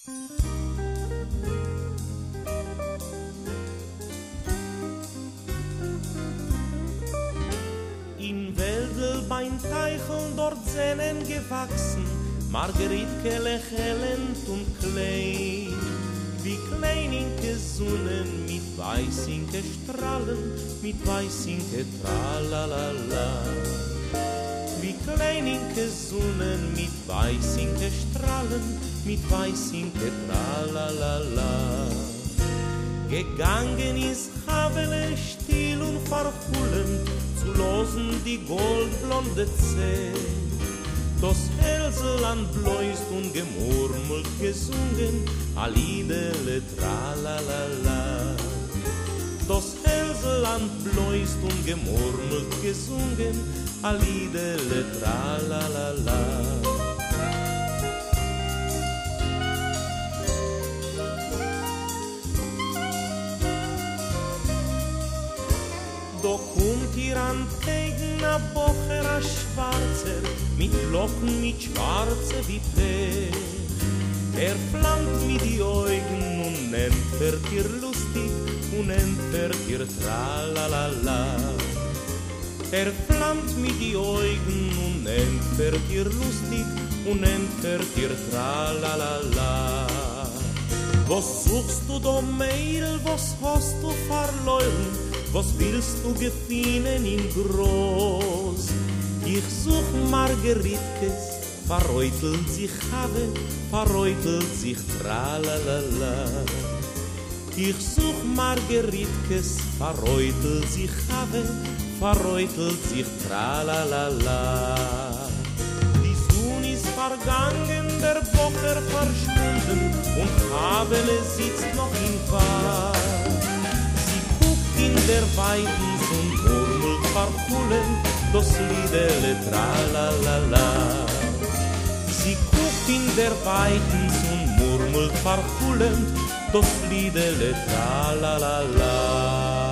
In Wäldel beim Teicheln dort Sennen gewachsen, Margeritke lächelnd und klein, wie kleininke Sonnen mit weißinke Strahlen, mit weißinke Tralalala. Wie kleininke Sonnen mit weißinke Strahlen, mit weißinke Tralalala. Gegangen ist Havele still und verhullend, zu losen die goldblonde Zäh. Das Hälseland bläust und gemurmelt gesungen, a Liedele tralalala. Das Hälseland bläust und gemurmelt gesungen, a Liedele tralalala. Da kommt ihr an Tegen a Bocher a Schwarzer, mit Locken mit Schwarze wie Pech. Flammt mit die Augen und entfährt ihr lustig und entfährt ihr tralalala. Flammt mit die Augen und entfährt ihr lustig und entfährt ihr tralalala. Was suchst du da, Mädel, was hast du verloren? Was willst du gefinnen in groß? Ich such Margeritkes, verreutelt sich Have, verreutelt sich tralalala. Ich such Margeritkes, verreutelt sich Have, verreutelt sich tralalala. Die Sonne ist vergangen, der Bocker verschwunden und Havele sitzt noch im Wald. In der weiten und murmelt verhullend das Liedele tralalala. Sie guckt in der weiten und murmelt verhullend das Liedele tralalala.